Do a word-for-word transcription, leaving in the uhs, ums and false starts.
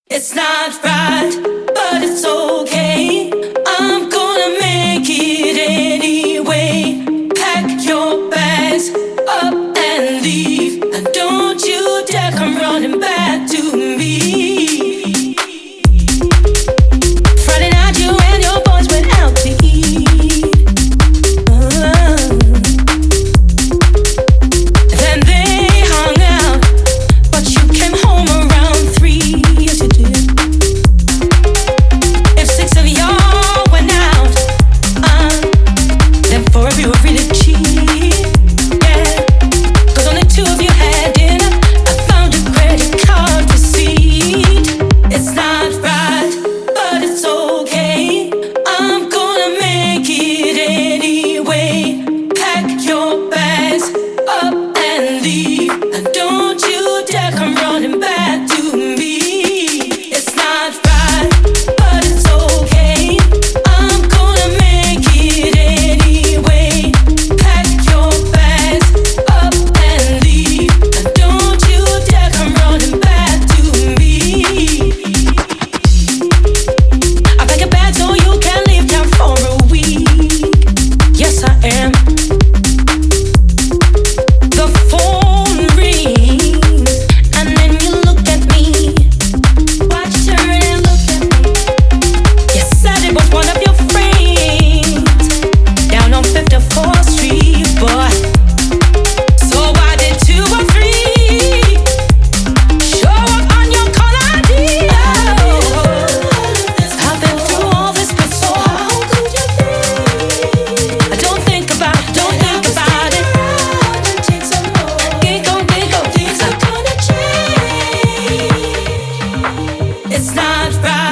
It's not right, but it's okay. I'm gonna make it anyway. Pack your bags up and leave, and don't you dare come running back to me. Friday night, you and your boys went out to eat. Uh, then they hung out, but you came home around three. Yes, you did. If six of y'all went out, uh, then four of you were really cheap. Yeah, 'cause only two of you had dinner. I found a credit card receipt. It's not right, but it's okay. I'm gonna make it anyway. Pack your bags up and leave, and don't you dare come running back to me. It's not right, but it's okay. I'm gonna make it anyway. Pack your bags up and leave, and don't you dare come running back to me. I pack a bag so you can leave town for a week. Yes, I am. The phone rings, and then you look at me. Watch, turn and look at me. You said it was one of your friends down on fifty-fourth Street, boy. So why did two or three show up on your call I D? I've been through all this before. How could you be? Don't think about it, don't think about it. Giggle, giggle, things are gonna change. It's not right.